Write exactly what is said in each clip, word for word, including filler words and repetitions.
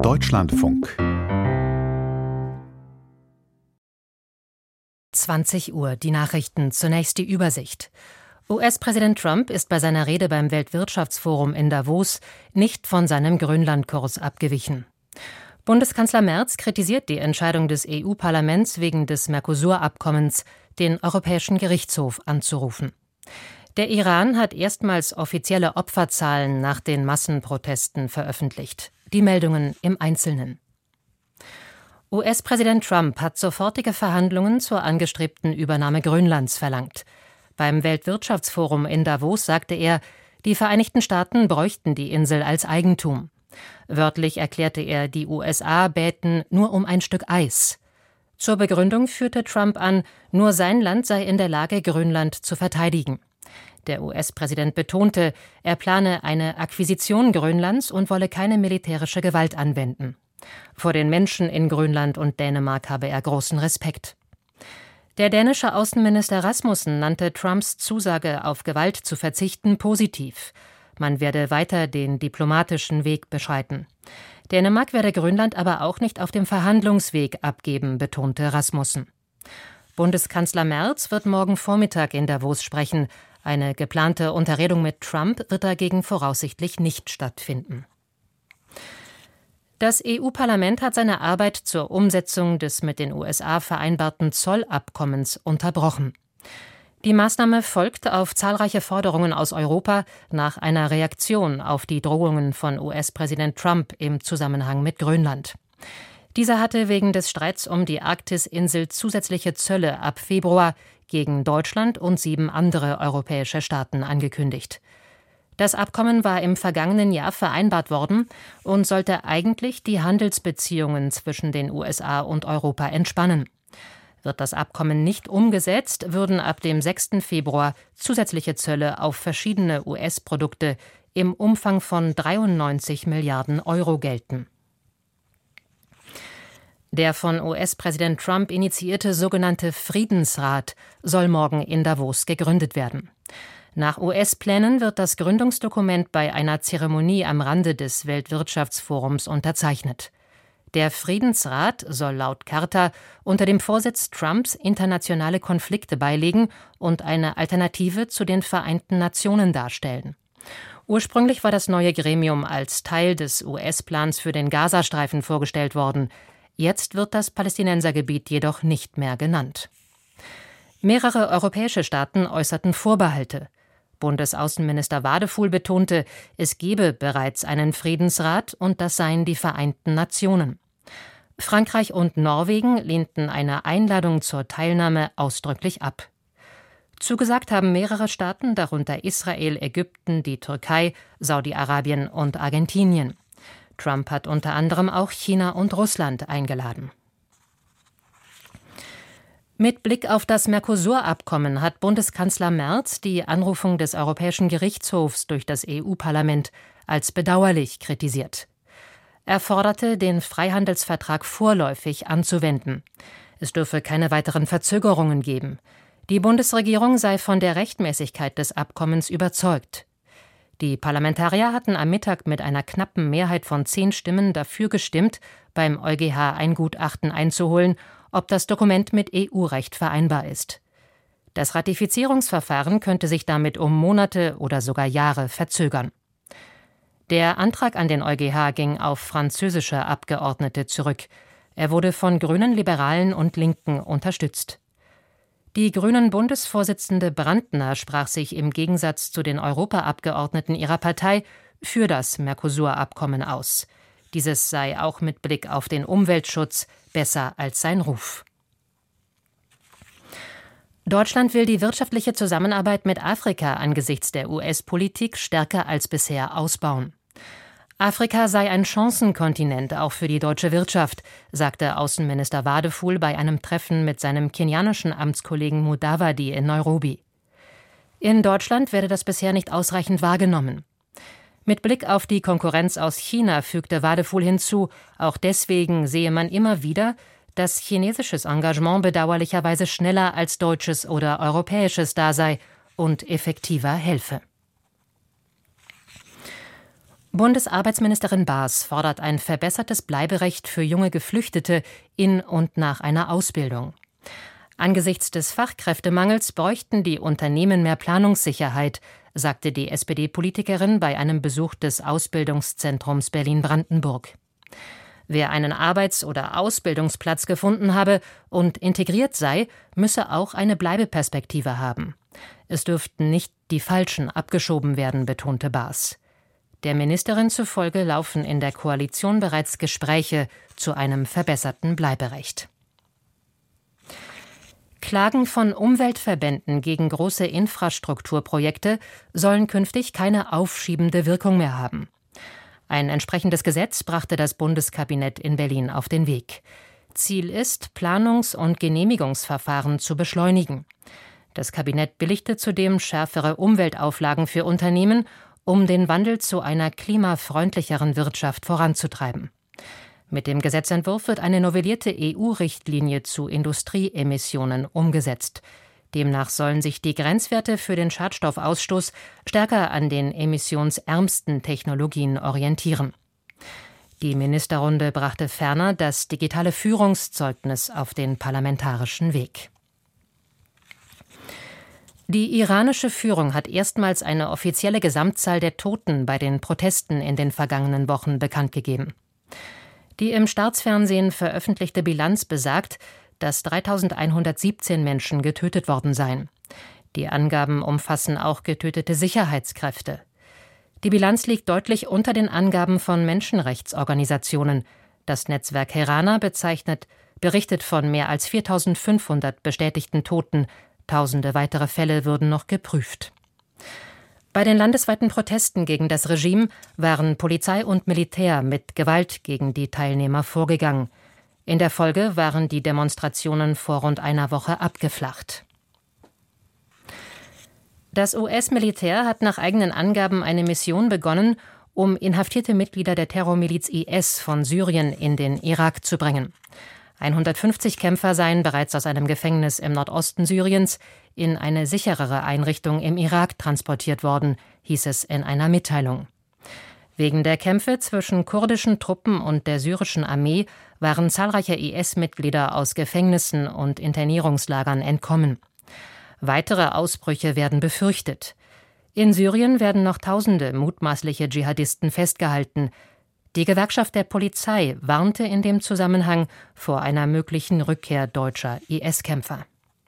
Deutschlandfunk. zwanzig Uhr, die Nachrichten, zunächst die Übersicht. U S-Präsident Trump ist bei seiner Rede beim Weltwirtschaftsforum in Davos nicht von seinem Grönlandkurs abgewichen. Bundeskanzler Merz kritisiert die Entscheidung des E U-Parlaments wegen des Mercosur-Abkommens, den Europäischen Gerichtshof anzurufen. Der Iran hat erstmals offizielle Opferzahlen nach den Massenprotesten veröffentlicht. Die Meldungen im Einzelnen. U S-Präsident Trump hat sofortige Verhandlungen zur angestrebten Übernahme Grönlands verlangt. Beim Weltwirtschaftsforum in Davos sagte er, die Vereinigten Staaten bräuchten die Insel als Eigentum. Wörtlich erklärte er, die U S A bäten nur um ein Stück Eis. Zur Begründung führte Trump an, nur sein Land sei in der Lage, Grönland zu verteidigen. Der U S-Präsident betonte, er plane eine Akquisition Grönlands und wolle keine militärische Gewalt anwenden. Vor den Menschen in Grönland und Dänemark habe er großen Respekt. Der dänische Außenminister Rasmussen nannte Trumps Zusage, auf Gewalt zu verzichten, positiv. Man werde weiter den diplomatischen Weg beschreiten. Dänemark werde Grönland aber auch nicht auf dem Verhandlungsweg abgeben, betonte Rasmussen. Bundeskanzler Merz wird morgen Vormittag in Davos sprechen. Eine geplante Unterredung mit Trump wird dagegen voraussichtlich nicht stattfinden. Das E U-Parlament hat seine Arbeit zur Umsetzung des mit den U S A vereinbarten Zollabkommens unterbrochen. Die Maßnahme folgt auf zahlreiche Forderungen aus Europa nach einer Reaktion auf die Drohungen von U S-Präsident Trump im Zusammenhang mit Grönland. Dieser hatte wegen des Streits um die Arktis-Insel zusätzliche Zölle ab Februar gegen Deutschland und sieben andere europäische Staaten angekündigt. Das Abkommen war im vergangenen Jahr vereinbart worden und sollte eigentlich die Handelsbeziehungen zwischen den U S A und Europa entspannen. Wird das Abkommen nicht umgesetzt, würden ab dem sechsten Februar zusätzliche Zölle auf verschiedene U S-Produkte im Umfang von dreiundneunzig Milliarden Euro gelten. Der von U S-Präsident Trump initiierte sogenannte Friedensrat soll morgen in Davos gegründet werden. Nach U S-Plänen wird das Gründungsdokument bei einer Zeremonie am Rande des Weltwirtschaftsforums unterzeichnet. Der Friedensrat soll laut Charta unter dem Vorsitz Trumps internationale Konflikte beilegen und eine Alternative zu den Vereinten Nationen darstellen. Ursprünglich war das neue Gremium als Teil des U S-Plans für den Gazastreifen vorgestellt worden. Jetzt wird das Palästinensergebiet jedoch nicht mehr genannt. Mehrere europäische Staaten äußerten Vorbehalte. Bundesaußenminister Wadefuhl betonte, es gebe bereits einen Friedensrat und das seien die Vereinten Nationen. Frankreich und Norwegen lehnten eine Einladung zur Teilnahme ausdrücklich ab. Zugesagt haben mehrere Staaten, darunter Israel, Ägypten, die Türkei, Saudi-Arabien und Argentinien. Trump hat unter anderem auch China und Russland eingeladen. Mit Blick auf das Mercosur-Abkommen hat Bundeskanzler Merz die Anrufung des Europäischen Gerichtshofs durch das E U-Parlament als bedauerlich kritisiert. Er forderte, den Freihandelsvertrag vorläufig anzuwenden. Es dürfe keine weiteren Verzögerungen geben. Die Bundesregierung sei von der Rechtmäßigkeit des Abkommens überzeugt. Die Parlamentarier hatten am Mittag mit einer knappen Mehrheit von zehn Stimmen dafür gestimmt, beim EuGH ein Gutachten einzuholen, ob das Dokument mit E U-Recht vereinbar ist. Das Ratifizierungsverfahren könnte sich damit um Monate oder sogar Jahre verzögern. Der Antrag an den EuGH ging auf französische Abgeordnete zurück. Er wurde von Grünen, Liberalen und Linken unterstützt. Die Grünen-Bundesvorsitzende Brandner sprach sich im Gegensatz zu den Europaabgeordneten ihrer Partei für das Mercosur-Abkommen aus. Dieses sei auch mit Blick auf den Umweltschutz besser als sein Ruf. Deutschland will die wirtschaftliche Zusammenarbeit mit Afrika angesichts der U S-Politik stärker als bisher ausbauen. Afrika sei ein Chancenkontinent auch für die deutsche Wirtschaft, sagte Außenminister Wadefuhl bei einem Treffen mit seinem kenianischen Amtskollegen Mudavadi in Nairobi. In Deutschland werde das bisher nicht ausreichend wahrgenommen. Mit Blick auf die Konkurrenz aus China fügte Wadefuhl hinzu, auch deswegen sehe man immer wieder, dass chinesisches Engagement bedauerlicherweise schneller als deutsches oder europäisches da sei und effektiver helfe. Bundesarbeitsministerin Baas fordert ein verbessertes Bleiberecht für junge Geflüchtete in und nach einer Ausbildung. Angesichts des Fachkräftemangels bräuchten die Unternehmen mehr Planungssicherheit, sagte die S P D-Politikerin bei einem Besuch des Ausbildungszentrums Berlin-Brandenburg. Wer einen Arbeits- oder Ausbildungsplatz gefunden habe und integriert sei, müsse auch eine Bleibeperspektive haben. Es dürften nicht die Falschen abgeschoben werden, betonte Baas. Der Ministerin zufolge laufen in der Koalition bereits Gespräche zu einem verbesserten Bleiberecht. Klagen von Umweltverbänden gegen große Infrastrukturprojekte sollen künftig keine aufschiebende Wirkung mehr haben. Ein entsprechendes Gesetz brachte das Bundeskabinett in Berlin auf den Weg. Ziel ist, Planungs- und Genehmigungsverfahren zu beschleunigen. Das Kabinett billigte zudem schärfere Umweltauflagen für Unternehmen, um den Wandel zu einer klimafreundlicheren Wirtschaft voranzutreiben. Mit dem Gesetzentwurf wird eine novellierte E U-Richtlinie zu Industrieemissionen umgesetzt. Demnach sollen sich die Grenzwerte für den Schadstoffausstoß stärker an den emissionsärmsten Technologien orientieren. Die Ministerrunde brachte ferner das digitale Führungszeugnis auf den parlamentarischen Weg. Die iranische Führung hat erstmals eine offizielle Gesamtzahl der Toten bei den Protesten in den vergangenen Wochen bekannt gegeben. Die im Staatsfernsehen veröffentlichte Bilanz besagt, dass dreitausendeinhundertsiebzehn Menschen getötet worden seien. Die Angaben umfassen auch getötete Sicherheitskräfte. Die Bilanz liegt deutlich unter den Angaben von Menschenrechtsorganisationen. Das Netzwerk Herana bezeichnet, berichtet von mehr als viertausendfünfhundert bestätigten Toten. Tausende weitere Fälle würden noch geprüft. Bei den landesweiten Protesten gegen das Regime waren Polizei und Militär mit Gewalt gegen die Teilnehmer vorgegangen. In der Folge waren die Demonstrationen vor rund einer Woche abgeflacht. Das U S-Militär hat nach eigenen Angaben eine Mission begonnen, um inhaftierte Mitglieder der Terrormiliz I S von Syrien in den Irak zu bringen. hundertfünfzig Kämpfer seien bereits aus einem Gefängnis im Nordosten Syriens in eine sicherere Einrichtung im Irak transportiert worden, hieß es in einer Mitteilung. Wegen der Kämpfe zwischen kurdischen Truppen und der syrischen Armee waren zahlreiche I S-Mitglieder aus Gefängnissen und Internierungslagern entkommen. Weitere Ausbrüche werden befürchtet. In Syrien werden noch tausende mutmaßliche Dschihadisten festgehalten. Die Gewerkschaft der Polizei warnte in dem Zusammenhang vor einer möglichen Rückkehr deutscher I S-Kämpfer.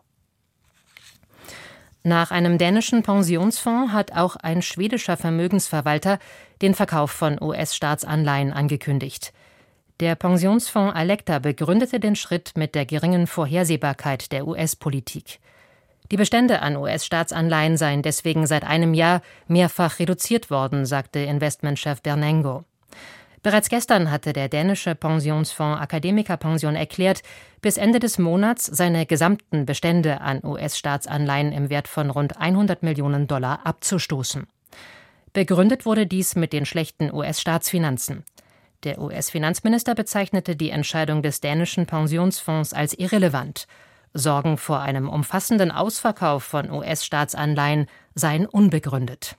Nach einem dänischen Pensionsfonds hat auch ein schwedischer Vermögensverwalter den Verkauf von U S-Staatsanleihen angekündigt. Der Pensionsfonds Alecta begründete den Schritt mit der geringen Vorhersehbarkeit der U S-Politik. Die Bestände an U S-Staatsanleihen seien deswegen seit einem Jahr mehrfach reduziert worden, sagte Investmentchef Bernengo. Bereits gestern hatte der dänische Pensionsfonds Academica Pension erklärt, bis Ende des Monats seine gesamten Bestände an U S-Staatsanleihen im Wert von rund hundert Millionen Dollar abzustoßen. Begründet wurde dies mit den schlechten U S-Staatsfinanzen. Der U S-Finanzminister bezeichnete die Entscheidung des dänischen Pensionsfonds als irrelevant. Sorgen vor einem umfassenden Ausverkauf von U S-Staatsanleihen seien unbegründet.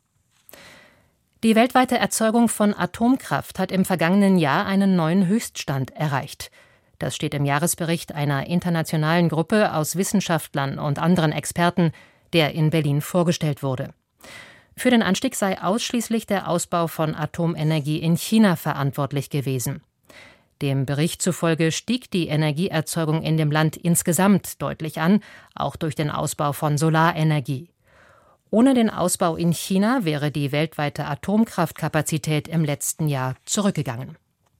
Die weltweite Erzeugung von Atomkraft hat im vergangenen Jahr einen neuen Höchststand erreicht. Das steht im Jahresbericht einer internationalen Gruppe aus Wissenschaftlern und anderen Experten, der in Berlin vorgestellt wurde. Für den Anstieg sei ausschließlich der Ausbau von Atomenergie in China verantwortlich gewesen. Dem Bericht zufolge stieg die Energieerzeugung in dem Land insgesamt deutlich an, auch durch den Ausbau von Solarenergie. Ohne den Ausbau in China wäre die weltweite Atomkraftkapazität im letzten Jahr zurückgegangen.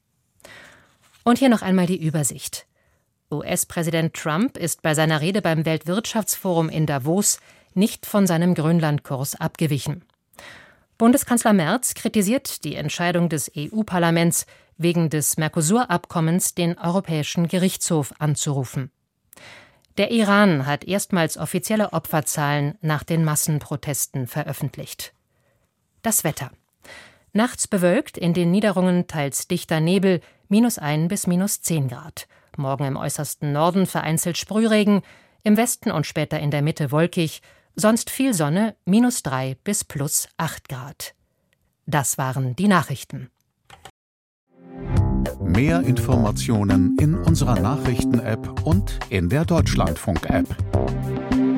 Und hier noch einmal die Übersicht. U S-Präsident Trump ist bei seiner Rede beim Weltwirtschaftsforum in Davos nicht von seinem Grönlandkurs abgewichen. Bundeskanzler Merz kritisiert die Entscheidung des E U-Parlaments, wegen des Mercosur-Abkommens den Europäischen Gerichtshof anzurufen. Der Iran hat erstmals offizielle Opferzahlen nach den Massenprotesten veröffentlicht. Das Wetter. Nachts bewölkt, in den Niederungen teils dichter Nebel, minus ein bis minus zehn Grad. Morgen im äußersten Norden vereinzelt Sprühregen, im Westen und später in der Mitte wolkig, sonst viel Sonne, minus drei bis plus acht Grad. Das waren die Nachrichten. Mehr Informationen in unserer Nachrichten-App und in der Deutschlandfunk-App.